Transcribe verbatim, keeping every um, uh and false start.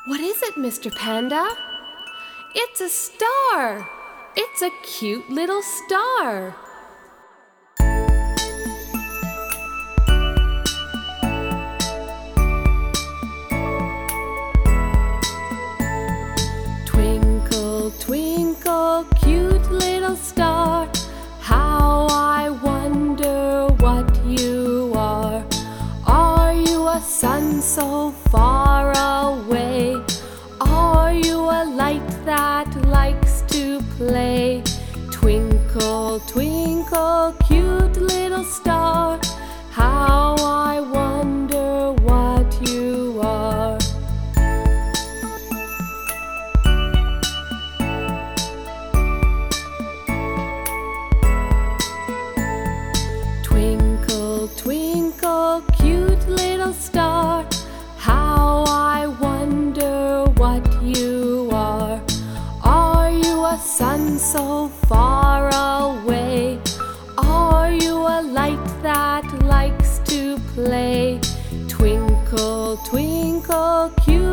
What is it, Mister Panda? It's a star! It's a cute little star! Twinkle, twinkle, cute little star, how I wonder what you are. Are you a sun so far away? Are you a light that likes to play? Twinkle, twinkle, cute little star, how I wonder what you are. Twinkle, twinkle, cute little star, how I wonder what you are. Are you a sun so far away? Are you a light that likes to play? Twinkle, twinkle, cute